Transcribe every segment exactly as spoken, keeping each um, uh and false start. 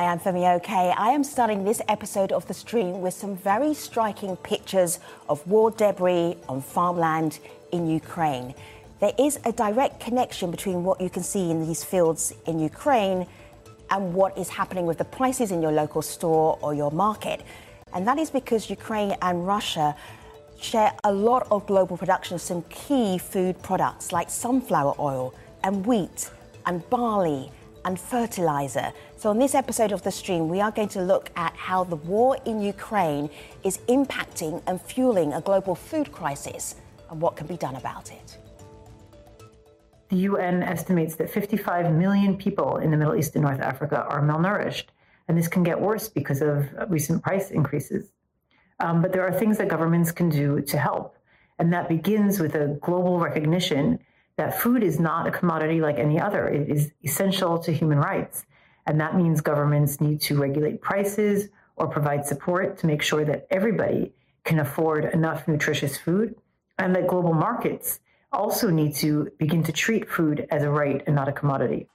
I'm Femi Oke. I am starting this episode of The Stream with some very striking pictures of war debris on farmland in Ukraine. There is a direct connection between what you can see in these fields in Ukraine and what is happening with the prices in your local store or your market. And that is because Ukraine and Russia share a lot of global production of some key food products like sunflower oil and wheat and barley and fertilizer. So on this episode of The Stream, we are going to look at how the war in Ukraine is impacting and fueling a global food crisis and what can be done about it. The U N estimates that fifty-five million people in the Middle East and North Africa are malnourished, and this can get worse because of recent price increases. Um, but there are things that governments can do to help, and that begins with a global recognition that food is not a commodity like any other. It is essential to human rights, and that means governments need to regulate prices or provide support to make sure that everybody can afford enough nutritious food, and that global markets also need to begin to treat food as a right and not a commodity.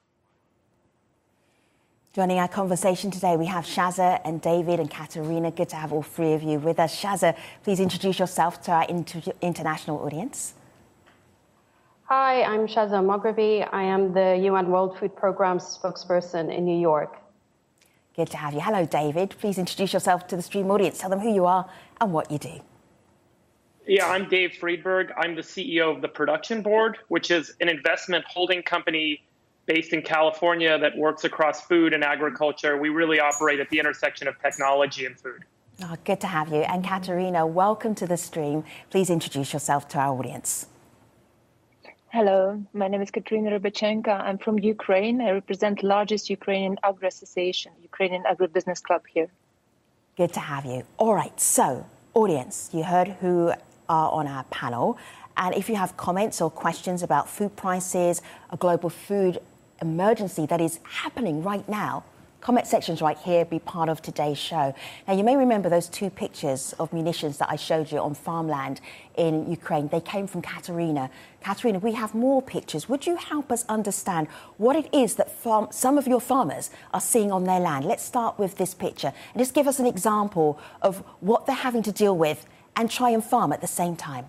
Joining our conversation today, we have Shaza and David and Katerina. Good to have all three of you with us. Shaza, please introduce yourself to our inter- international audience. Hi, I'm Shaza Maghribi. I am the U N World Food Programme spokesperson in New York. Good to have you. Hello, David. Please introduce yourself to the Stream audience. Tell them who you are and what you do. Yeah, I'm Dave Friedberg. I'm the C E O of the Production Board, which is an investment holding company based in California that works across food and agriculture. We really operate at the intersection of technology and food. Oh, good to have you. And Katerina, welcome to The Stream. Please introduce yourself to our audience. Hello, my name is Katerina Rybachenko. I'm from Ukraine. I represent the largest Ukrainian Agri Association, Ukrainian Agribusiness Club here. Good to have you. All right, so audience, you heard who are on our panel. And if you have comments or questions about food prices, a global food emergency that is happening right now, comment sections right here, be part of today's show. Now, you may remember those two pictures of munitions that I showed you on farmland in Ukraine. They came from Katerina. Katerina, we have more pictures. Would you help us understand what it is that farm, some of your farmers are seeing on their land? Let's start with this picture and just give us an example of what they're having to deal with and try and farm at the same time.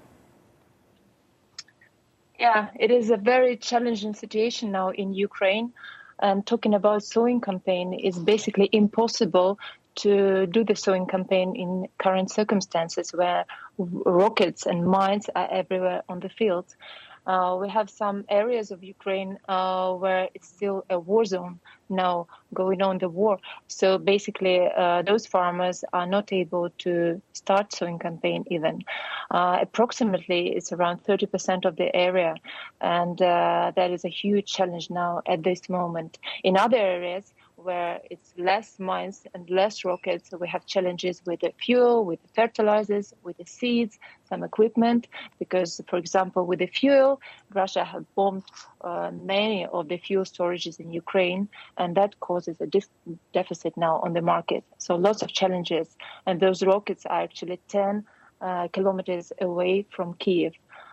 Yeah, it is a very challenging situation now in Ukraine. And talking about sowing campaign is basically impossible to do the sowing campaign in current circumstances where rockets and mines are everywhere on the field. Uh, we have some areas of Ukraine uh, where it's still a war zone now going on the war. So basically, uh, those farmers are not able to start sowing campaign even. Uh, approximately, it's around thirty percent of the area. And uh, that is a huge challenge now at this moment. In other areas, where it's less mines and less rockets. So we have challenges with the fuel, with the fertilizers, with the seeds, some equipment, because, for example, with the fuel, Russia has bombed uh, many of the fuel storages in Ukraine, and that causes a dif- deficit now on the market. So lots of challenges. And those rockets are actually ten uh, kilometers away from Kyiv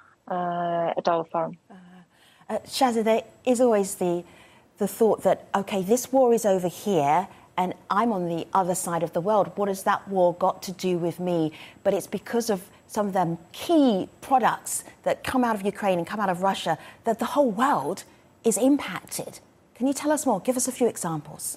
uh, at our farm. Uh, uh, Shaza, there is always the the thought that, OK, this war is over here and I'm on the other side of the world. What has that war got to do with me? But it's because of some of the key products that come out of Ukraine and come out of Russia that the whole world is impacted. Can you tell us more? Give us a few examples.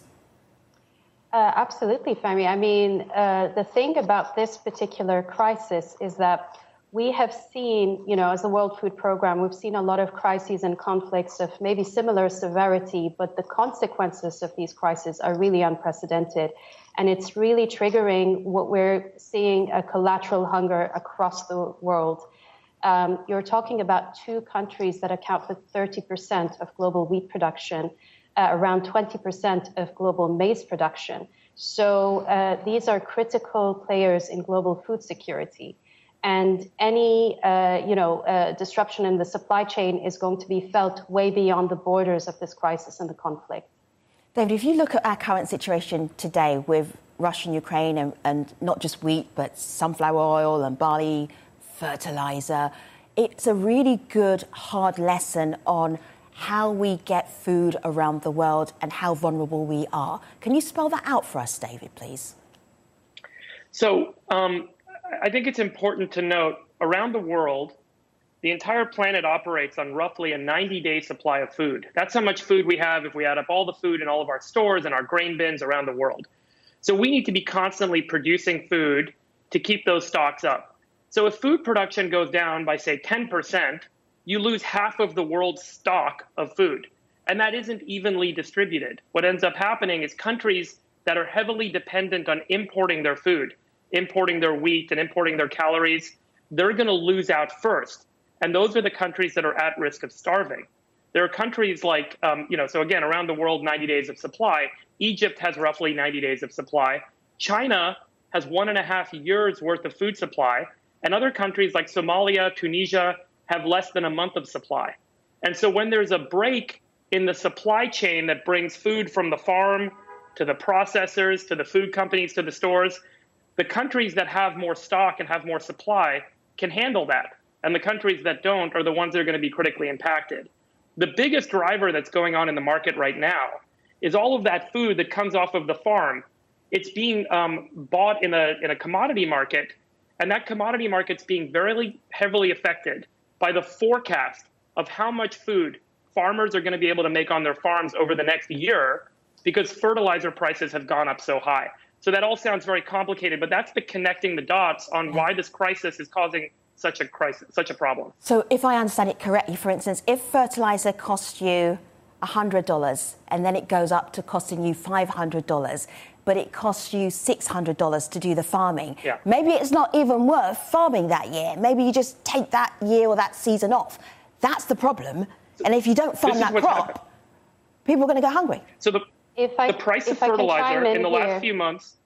Uh, absolutely, Femi. I mean, uh, the thing about this particular crisis is that we have seen, you know, as the World Food Programme, we've seen a lot of crises and conflicts of maybe similar severity, but the consequences of these crises are really unprecedented. And it's really triggering what we're seeing, a collateral hunger across the world. Um, you're talking about two countries that account for thirty percent of global wheat production, uh, around twenty percent of global maize production. So uh, these are critical players in global food security. And any, uh, you know, uh, disruption in the supply chain is going to be felt way beyond the borders of this crisis and the conflict. David, if you look at our current situation today with Russia and Ukraine and, and not just wheat, but sunflower oil and barley, fertilizer, it's a really good, hard lesson on how we get food around the world and how vulnerable we are. Can you spell that out for us, David, please? So um, I think it's important to note, around the world, the entire planet operates on roughly a ninety-day supply of food. That's how much food we have if we add up all the food in all of our stores and our grain bins around the world. So we need to be constantly producing food to keep those stocks up. So if food production goes down by, say, ten percent, you lose half of the world's stock of food. And that isn't evenly distributed. What ends up happening is countries that are heavily dependent on importing their food, importing their wheat and importing their calories, they're going to lose out first. And those are the countries that are at risk of starving. There are countries like, um, you know, so again, around the world, ninety days of supply. Egypt has roughly ninety days of supply. China has one and a half years worth of food supply. And other countries like Somalia, Tunisia have less than a month of supply. And so when there's a break in the supply chain that brings food from the farm to the processors, to the food companies, to the stores, the countries that have more stock and have more supply can handle that. And the countries that don't are the ones that are going to be critically impacted. The biggest driver that's going on in the market right now is all of that food that comes off of the farm. It's being um, bought in a, in a commodity market, and that commodity market's being very heavily affected by the forecast of how much food farmers are going to be able to make on their farms over the next year because fertilizer prices have gone up so high. So that all sounds very complicated, but that's the connecting the dots on why this crisis is causing such a crisis, such a problem. So if I understand it correctly, for instance, if fertilizer costs you one hundred dollars and then it goes up to costing you five hundred dollars, but it costs you six hundred dollars to do the farming, yeah. maybe it's not even worth farming that year. Maybe you just take that year or that season off. That's the problem. And if you don't farm that crop, happened. people are going to go hungry. So the, if I, the price if of fertilizer in, in the here. last few months,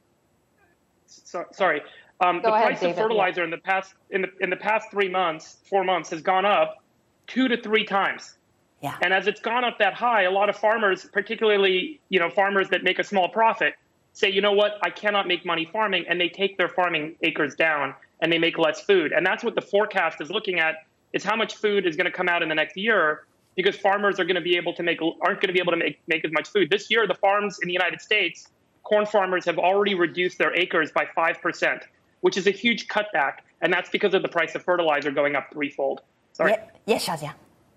so, sorry, Um, the ahead, price David, of fertilizer yeah. in the past in the in the past three months, four months, has gone up two to three times. Yeah. And as it's gone up that high, a lot of farmers, particularly you know farmers that make a small profit, say, you know what, I cannot make money farming, and they take their farming acres down and they make less food. And that's what the forecast is looking at: is how much food is going to come out in the next year, because farmers are going to be able to make aren't going to be able to make make as much food this year. The farms in the United States, corn farmers have already reduced their acres by five percent. Which is a huge cutback, and that's because of the price of fertilizer going up threefold. Sorry. Yeah. Yes, Shazia.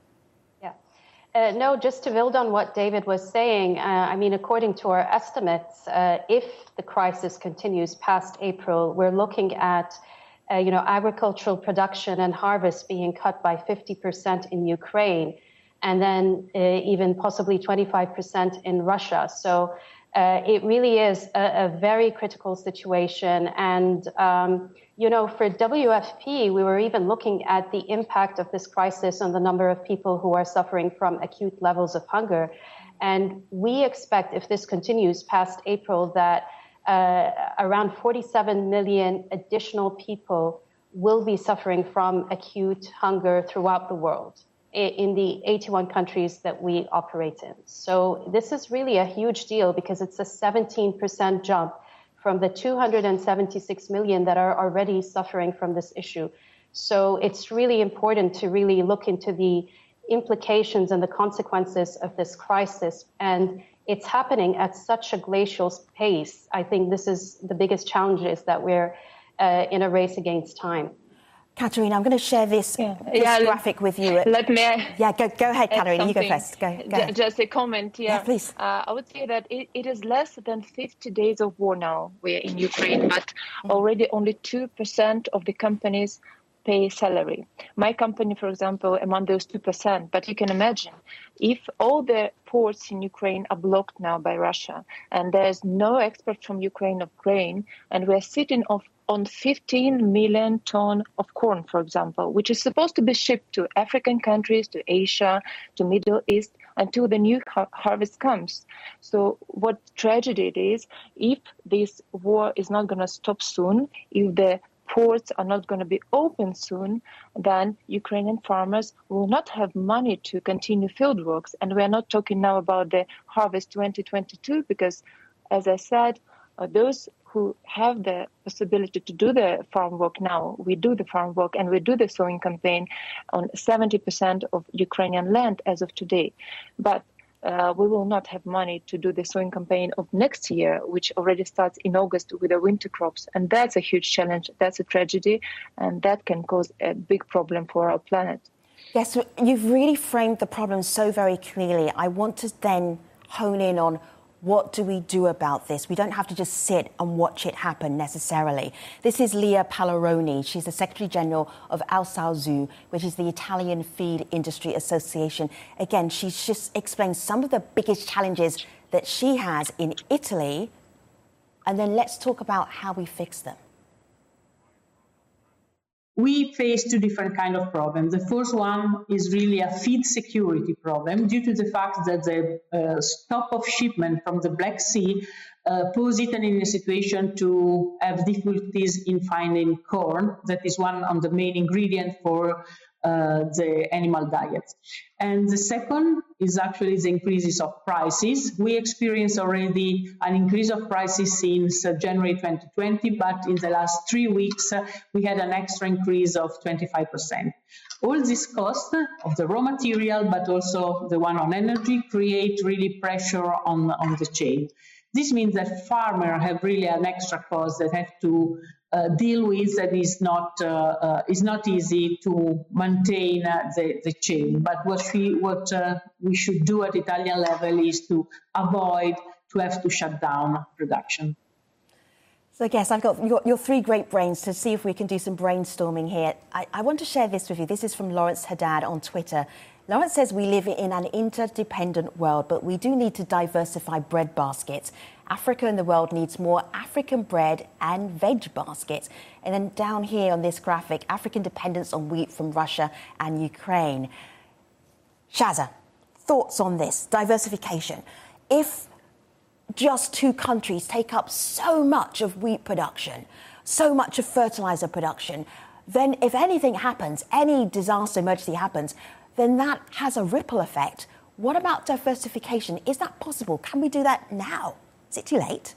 Yeah. Uh, no, just to build on what David was saying, uh, I mean, according to our estimates, uh, if the crisis continues past April, we're looking at, uh, you know, agricultural production and harvest being cut by fifty percent in Ukraine, and then uh, even possibly twenty-five percent in Russia. So Uh, it really is a, a very critical situation. And, um, you know, for W F P, we were even looking at the impact of this crisis on the number of people who are suffering from acute levels of hunger. And we expect, if this continues past April, that uh, around forty-seven million additional people will be suffering from acute hunger throughout the world, in the eighty-one countries that we operate in. So this is really a huge deal because it's a seventeen percent jump from the two hundred seventy-six million that are already suffering from this issue. So it's really important to really look into the implications and the consequences of this crisis. And it's happening at such a glacial pace. I think this is the biggest challenge, is that we're uh, in a race against time. Katerina, I'm going to share this, yeah. this yeah, graphic with you. Let me. Yeah, go, go ahead, Katerina. You go first. Go, go ahead. Just a comment. Yeah, yeah please. Uh, I would say that it, it is less than fifty days of war now. We're in Ukraine, but already only two percent of the companies pay salary. My company, for example, among those two percent. But you can imagine, if all the ports in Ukraine are blocked now by Russia, and there's no export from Ukraine of grain, and we're sitting off on fifteen million ton of corn, for example, which is supposed to be shipped to African countries, to Asia, to Middle East, until the new har- harvest comes. So what tragedy it is, if this war is not going to stop soon, if the ports are not going to be open soon, then Ukrainian farmers will not have money to continue field works. And we're not talking now about the harvest twenty twenty-two, because, as I said, uh, those who have the possibility to do the farm work now. We do the farm work and we do the sowing campaign on seventy percent of Ukrainian land as of today. But uh, we will not have money to do the sowing campaign of next year, which already starts in August with the winter crops. And that's a huge challenge. That's a tragedy. And that can cause a big problem for our planet. Yes, you've really framed the problem so very clearly. I want to then hone in on what do we do about this? We don't have to just sit and watch it happen necessarily. This is Leah Pallaroni. She's the Secretary General of ALSAOSU, which is the Italian Feed Industry Association. Again, she's just explained some of the biggest challenges that she has in Italy. And then let's talk about how we fix them. We face two different kinds of problems. The first one is really a feed security problem due to the fact that the uh, stop of shipment from the Black Sea uh, pose Italy in a situation to have difficulties in finding corn. That is one of the main ingredients for uh, the animal diet. And the second is actually the increases of prices. We experienced already an increase of prices since uh, January twenty twenty, but in the last three weeks, uh, we had an extra increase of twenty-five percent. All this cost of the raw material, but also the one on energy, create really pressure on, on the chain. This means that farmers have really an extra cost that have to uh, deal with that is not uh, uh, is not easy to maintain uh, the, the chain. But what we what uh, we should do at Italian level is to avoid to have to shut down production. So I guess I've got your, your three great brains to see if we can do some brainstorming here. I, I want to share this with you. This is from Lawrence Haddad on Twitter. Lawrence says we live in an interdependent world, but we do need to diversify bread baskets. Africa and the world needs more African bread and veg baskets. And then down here on this graphic, African dependence on wheat from Russia and Ukraine. Shaza, thoughts on this diversification? If just two countries take up so much of wheat production, so much of fertilizer production, then if anything happens, any disaster emergency happens, then that has a ripple effect. What about diversification? Is that possible? Can we do that now? Is it too late?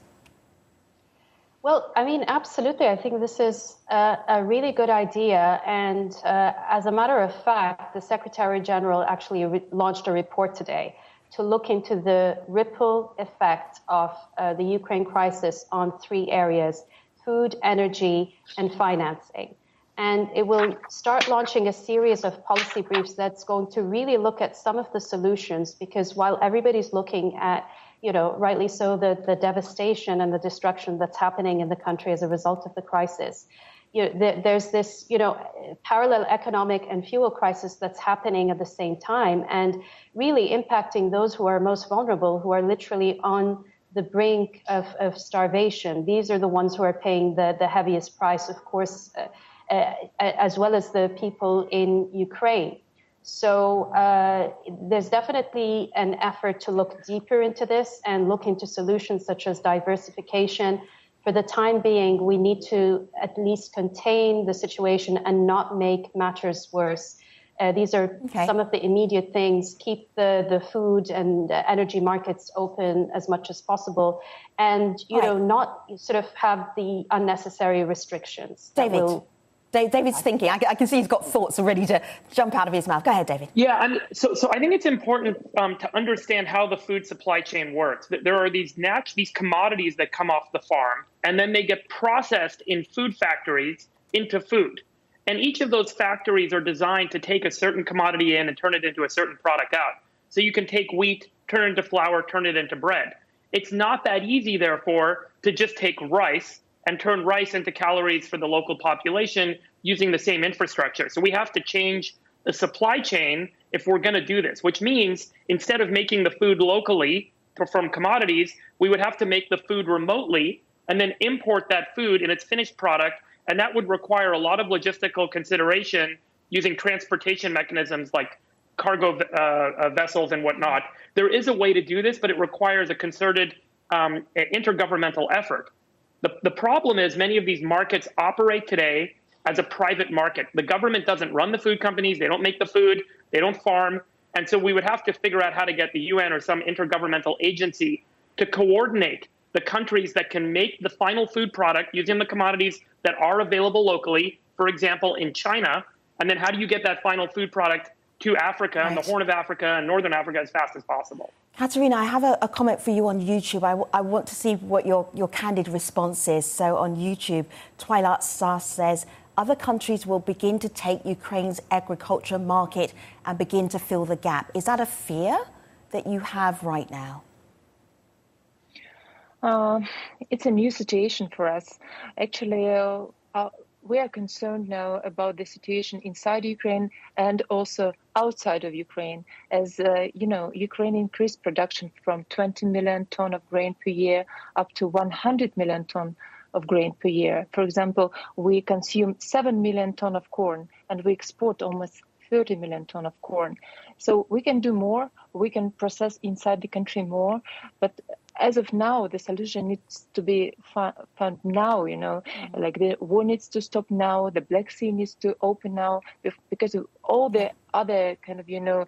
Well, I mean, absolutely. I think this is a, a really good idea. And uh, as a matter of fact, the Secretary General actually re- launched a report today to look into the ripple effect of uh, the Ukraine crisis on three areas: food, energy, and financing. And it will start launching a series of policy briefs that's going to really look at some of the solutions, because while everybody's looking at, you know, rightly so, the, the devastation and the destruction that's happening in the country as a result of the crisis, you know, there, there's this, you know, parallel economic and fuel crisis that's happening at the same time and really impacting those who are most vulnerable, who are literally on the brink of, of starvation. These are the ones who are paying the, the heaviest price, of course, uh, uh, as well as the people in Ukraine. So uh, there's definitely an effort to look deeper into this and look into solutions such as diversification. For the time being, we need to at least contain the situation and not make matters worse. Uh, these are okay. some of the immediate things. Keep the, the food and uh, energy markets open as much as possible, and you right. know, not sort of have the unnecessary restrictions. David. Will... David's thinking. I can see he's got thoughts ready to jump out of his mouth. Go ahead, David. Yeah, and so so I think it's important um, to understand how the food supply chain works. There are these nat- these commodities that come off the farm, and then they get processed in food factories into food. And each of those factories are designed to take a certain commodity in and turn it into a certain product out. So you can take wheat, turn it into flour, turn it into bread. It's not that easy, therefore, to just take rice and turn rice into calories for the local population using the same infrastructure. So we have to change the supply chain if we're going to do this, which means instead of making the food locally from commodities, we would have to make the food remotely and then import that food in its finished product. And that would require a lot of logistical consideration using transportation mechanisms like cargo uh, vessels and whatnot. There is a way to do this, but it requires a concerted um, intergovernmental effort. The, the problem is many of these markets operate today as a private market. The government doesn't run the food companies. They don't make the food. They don't farm. And so we would have to figure out how to get the U N or some intergovernmental agency to coordinate the countries that can make the final food product using the commodities that are available locally, for example, in China? And then how do you get that final food product to Africa right. and the Horn of Africa and Northern Africa as fast as possible? Katerina, I have a, a comment for you on YouTube. I, w- I want to see what your, your candid response is. So on YouTube, Twilight Star says, other countries will begin to take Ukraine's agriculture market and begin to fill the gap. Is that a fear that you have right now? Uh, it's a new situation for us. Actually, uh, uh, we are concerned now about the situation inside Ukraine and also outside of Ukraine. As uh, you know, Ukraine increased production from twenty million ton of grain per year up to one hundred million ton of grain per year. For example, we consume seven million ton of corn and we export almost thirty million ton of corn. So we can do more, we can process inside the country more, but as of now, the solution needs to be found now, you know, mm-hmm. like the war needs to stop now, the Black Sea needs to open now, because all the other kind of, you know,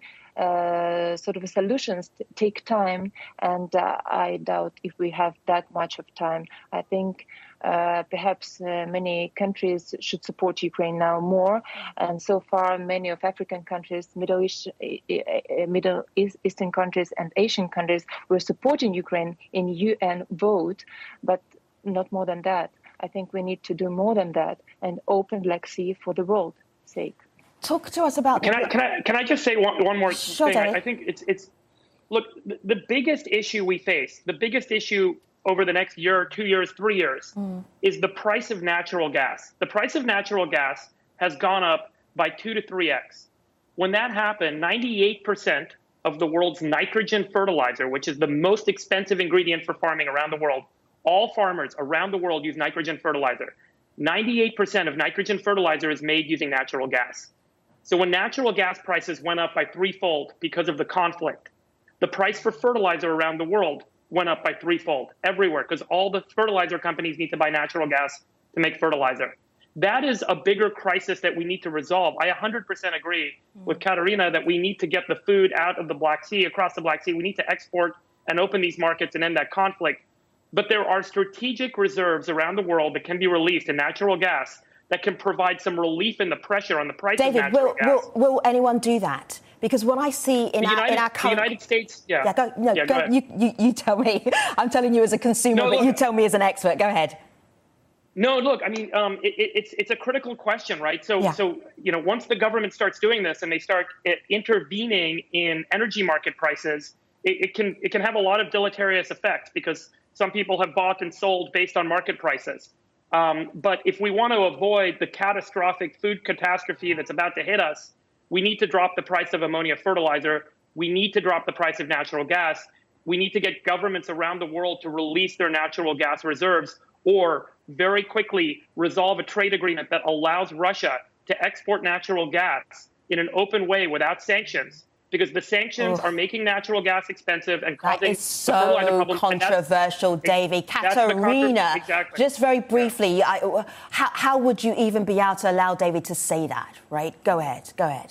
uh, sort of solutions t- take time. And uh, I doubt if we have that much of time. I think uh, perhaps uh, many countries should support Ukraine now more. And so far, many of African countries, Middle East, uh, Middle Eastern countries and Asian countries were supporting Ukraine in U N vote, but not more than that. I think we need to do more than that and open Black Sea for the world's sake. Talk to us about. Can I can I can I just say one, one more sure, thing? I, I think it's it's look the, the biggest issue we face, the biggest issue over the next year, two years, three years, mm. is the price of natural gas. The price of natural gas has gone up by two to three x. When that happened, ninety-eight percent of the world's nitrogen fertilizer, which is the most expensive ingredient for farming around the world, all farmers around the world use nitrogen fertilizer. ninety-eight percent of nitrogen fertilizer is made using natural gas. So when natural gas prices went up by threefold because of the conflict, the price for fertilizer around the world went up by threefold everywhere because all the fertilizer companies need to buy natural gas to make fertilizer. That is a bigger crisis that we need to resolve. I one hundred percent agree mm. with Katerina that we need to get the food out of the Black Sea, across the Black Sea. We need to export and open these markets and end that conflict. But there are strategic reserves around the world that can be released in natural gas that can provide some relief in the pressure on the price David, of natural will, gas. Will, will anyone do that? Because what I see in the our United, in our current... the United States, yeah. yeah go, no, yeah, go, go you, you, you tell me. I'm telling you as a consumer, no, but look, you tell me as an expert. Go ahead. No, look, I mean, um, it, it's it's a critical question, right? So, yeah. so you know, once the government starts doing this and they start uh, intervening in energy market prices, it, it can it can have a lot of deleterious effects because some people have bought and sold based on market prices. Um, but if we want to avoid the catastrophic food catastrophe that's about to hit us, we need to drop the price of ammonia fertilizer. We need to drop the price of natural gas. We need to get governments around the world to release their natural gas reserves or very quickly resolve a trade agreement that allows Russia to export natural gas in an open way without sanctions. Because the sanctions Ugh. are making natural gas expensive and causing that is so controversial, that's, Davey. Katerina, exactly. just very briefly, yeah. I, how, how would you even be able to allow David to say that, right? Go ahead, go ahead.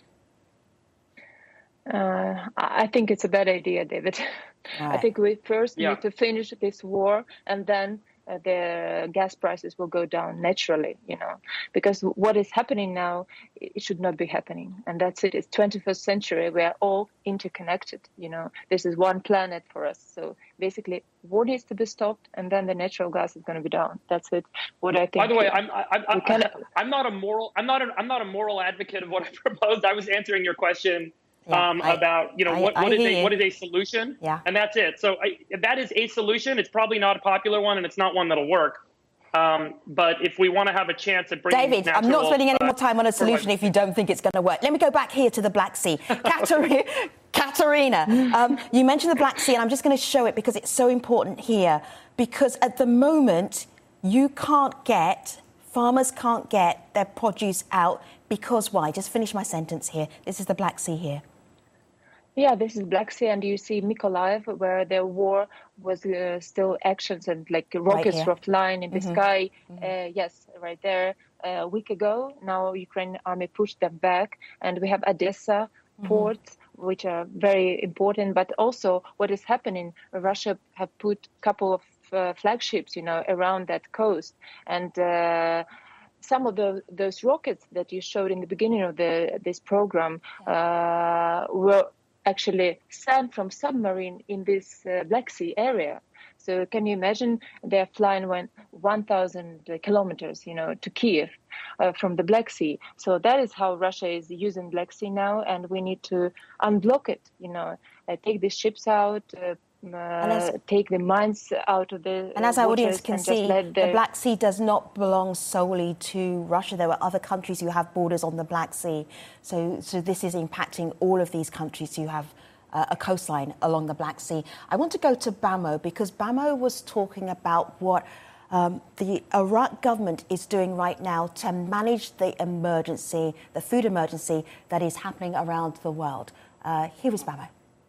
Uh, I think it's a bad idea, David. Right. I think we first yeah. need to finish this war and then Uh, the gas prices will go down naturally, you know, because what is happening now, it should not be happening. And that's it. It's twenty-first century. We are all interconnected, you know. This is one planet for us. So basically, war needs to be stopped, and then the natural gas is going to be down. That's it. What I think. By the way, I'm I'm I'm, I'm, I'm not a moral I'm not a, I'm not a moral advocate of what I proposed. I was answering your question. Yeah, um, I, about, you know, I, what, what, is a, what is a solution? Yeah. And that's it. So I, if that is a solution, it's probably not a popular one and it's not one that'll work. Um, but if we want to have a chance at bringing David, natural, I'm not spending any uh, more time on a solution if you don't think it's going to work. Let me go back here to the Black Sea. Katerina, Katerina um, you mentioned the Black Sea, and I'm just going to show it because it's so important here. Because at the moment, you can't get, farmers can't get their produce out because why? Just finish my sentence here. This is the Black Sea here. Yeah, this is Black Sea, and you see Mykolaiv, where the war was uh, still actions and like rockets right were flying in the mm-hmm. sky. Mm-hmm. Uh, yes, right there. Uh, a week ago, now Ukrainian army pushed them back, and we have Odessa mm-hmm. ports, which are very important. But also, what is happening? Russia have put a couple of uh, flagships, you know, around that coast. And uh, some of the, those rockets that you showed in the beginning of the this program uh, were actually sent from submarine in this uh, Black Sea area. So can you imagine they're flying when one thousand kilometers, you know, to Kiev uh, from the Black Sea. So that is how Russia is using Black Sea now, and we need to unblock it, you know, uh, take the ships out, uh, uh, take the mines out of the And as our audience can see, the... the Black Sea does not belong solely to Russia. There are other countries who have borders on the Black Sea. So, so this is impacting all of these countries who have Uh, a coastline along the Black Sea. I want to go to Bamo because Bamo was talking about what um, the Iraq government is doing right now to manage the emergency, the food emergency that is happening around the world. Uh, here is Bamo.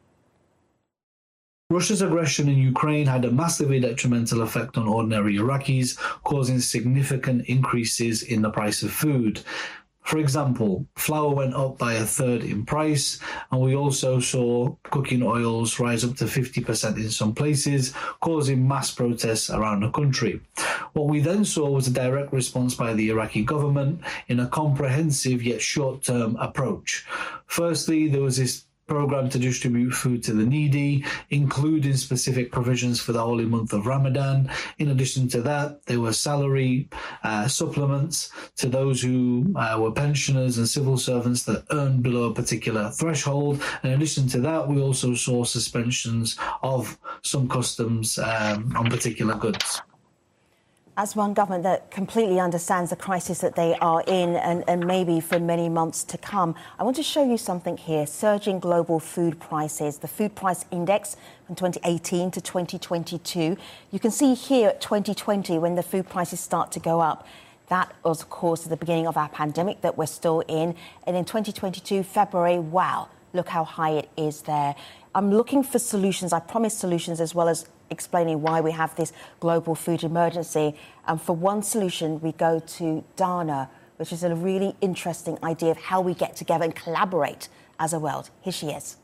Russia's aggression in Ukraine had a massively detrimental effect on ordinary Iraqis, causing significant increases in the price of food. For example, flour went up by a third in price, and we also saw cooking oils rise up to fifty percent in some places, causing mass protests around the country. What we then saw was a direct response by the Iraqi government in a comprehensive yet short-term approach. Firstly, there was this program to distribute food to the needy, including specific provisions for the holy month of Ramadan. In addition to that, there were salary uh, supplements to those who uh, were pensioners and civil servants that earned below a particular threshold. In addition to that, we also saw suspensions of some customs um, on particular goods. As one government that completely understands the crisis that they are in and, and maybe for many months to come, I want to show you something here. Surging global food prices, the food price index from twenty eighteen to twenty twenty-two. You can see here at twenty twenty when the food prices start to go up. That was, of course, at the beginning of our pandemic that we're still in. And in twenty twenty-two, February, wow, look how high it is there. I'm looking for solutions. I promise solutions as well as explaining why we have this global food emergency. And for one solution, we go to Dana, which is a really interesting idea of how we get together and collaborate as a world. Here she is.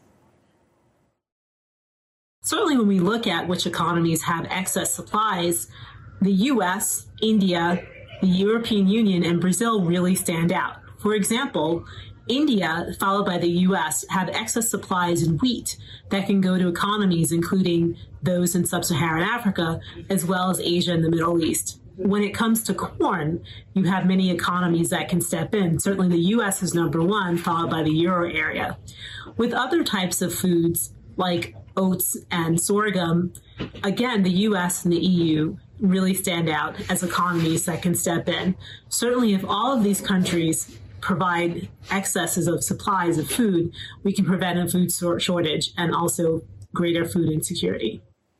Certainly when we look at which economies have excess supplies, the U S, India, the European Union, and Brazil really stand out. For example, India, followed by the U S, have excess supplies in wheat that can go to economies including those in sub-Saharan Africa, as well as Asia and the Middle East. When it comes to corn, you have many economies that can step in. Certainly the U S is number one, followed by the Euro area. With other types of foods like oats and sorghum, again, the U S and the E U really stand out as economies that can step in. Certainly if all of these countries provide excesses of supplies of food, we can prevent a food shortage and also greater food insecurity.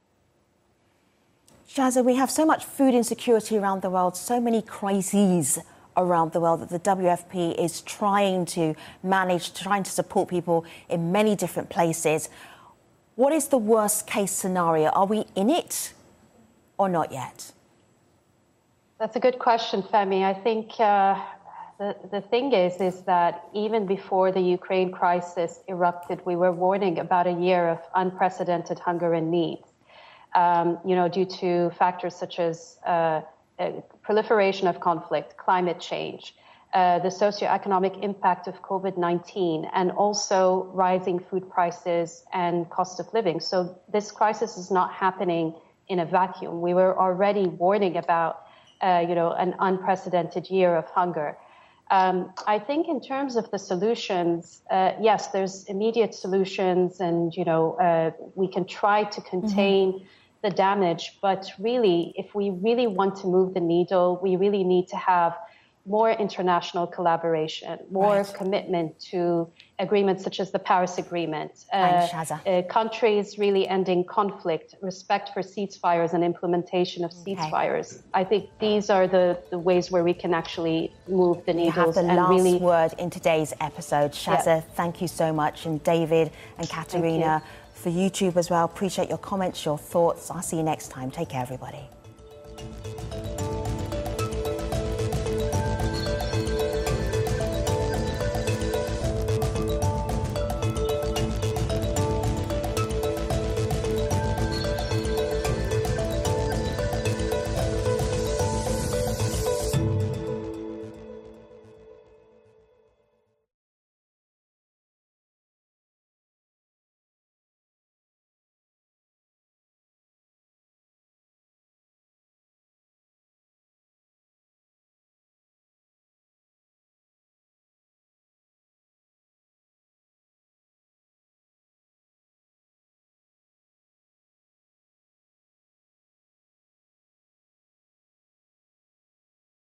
Shahza, we have so much food insecurity around the world, so many crises around the world that the W F P is trying to manage, trying to support people in many different places. What is the worst case scenario? Are we in it or not yet? That's a good question, Femi. I think uh, the, the thing is, is that even before the Ukraine crisis erupted, we were warning about a year of unprecedented hunger and needs. Um, you know, due to factors such as uh, uh, proliferation of conflict, climate change, uh, the socioeconomic impact of COVID nineteen, and also rising food prices and cost of living. So this crisis is not happening in a vacuum. We were already warning about, uh, you know, an unprecedented year of hunger. Um, I think in terms of the solutions, uh, yes, there's immediate solutions, and, you know, uh, we can try to contain mm-hmm. the damage. But really, if we really want to move the needle, we really need to have more international collaboration, more right. commitment to agreements such as the Paris Agreement, uh, uh, countries really ending conflict, respect for ceasefires and implementation of okay. ceasefires. I think these are the, the ways where we can actually move the needles. You have the and last really... word in today's episode. Shahza, yeah. thank you so much. And David and Katerina, for YouTube as well. Appreciate your comments, your thoughts. I'll see you next time. Take care, everybody.